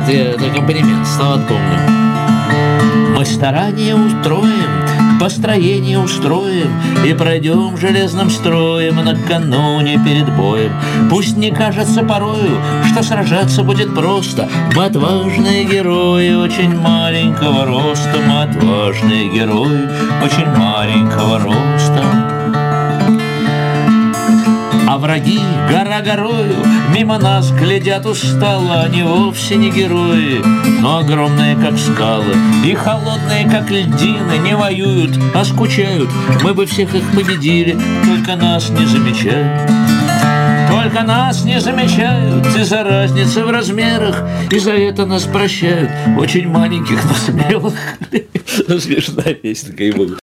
это я аккомпанемент, слова помню. Мы старание устроим, построение устроим и пройдем железным строем накануне перед боем. Пусть не кажется порою, что сражаться будет просто. Мы отважные герои очень маленького роста. Мы отважные герои очень маленького роста. А враги гора горою мимо нас глядят устало. Они вовсе не герои, но огромные, как скалы, и холодные, как льдины. Не воюют, а скучают. Мы бы всех их победили, только нас не замечают. Только нас не замечают из-за разницы в размерах, и за это нас прощают, очень маленьких, но смелых. Смешная песня, ей-богу.